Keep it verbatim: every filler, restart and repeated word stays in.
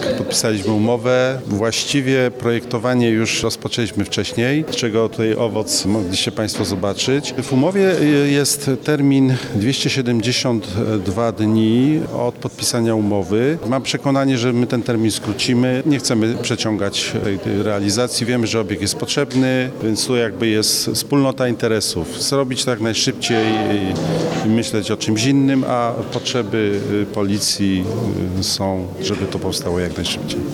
tak, podpisaliśmy umowę. Właściwie projektowanie już rozpoczęliśmy wcześniej, z czego tutaj owoc mogliście Państwo zobaczyć. W umowie jest termin dwieście siedemdziesiąt dwa dni od podpisania umowy. Mam przekonanie, że my ten termin skrócimy. Nie chcemy przeciągać tej, tej realizacji. Wiemy, że obiekt jest potrzebny, więc tu jakby jest wspólnota interesów. Zrobić tak najszybciej i, i myśleć o czymś innym, a potrzeby policji są, żeby to powstało jak najszybciej.